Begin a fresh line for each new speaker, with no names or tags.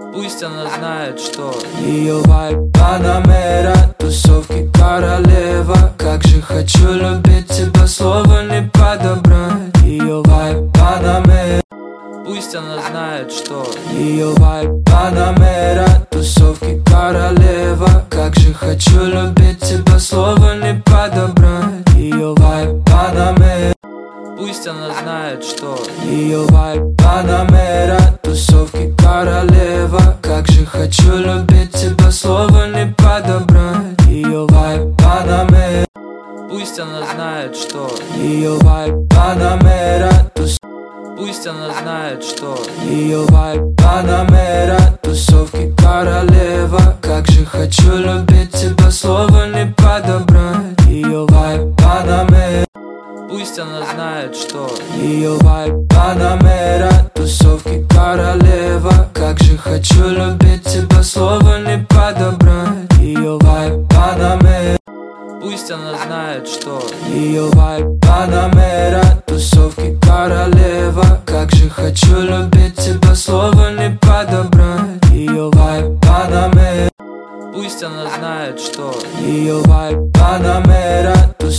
Пусть она знает, что
ее вайб Панамера, тусовки королева. Как же хочу любить тебя, слова не подобрать. Ее вайб Панамера,
пусть она знает, что
ее вайб Панамера, тусовки королева. Как же хочу любить тебя, слова не подобрать. Ее вайб Панамера,
пусть она знает, что
ее вайб Панамера, тусовки королева. Как же хочу любить тебя, слова не подобрать. Ее вайб Панамера,
пусть она знает, что
ее вайб Панамера,
пусть она знает, что
ее вайб Панамера, тусовки королева. Как же хочу любить тебя, слова не подобрать. Ее вайб Панамера,
пусть она знает, что
ее вайб Панамера, тусовки королева. Как же хочу любить тебя, слова не подобрать. Ее вайб Панамера,
пусть она знает, что
ее вайб Панамера, тусовки королева. Как же хочу любить тебя, слова не подобрать. Ее вайб Панамера,
пусть она знает, что
ее вайб Панамера.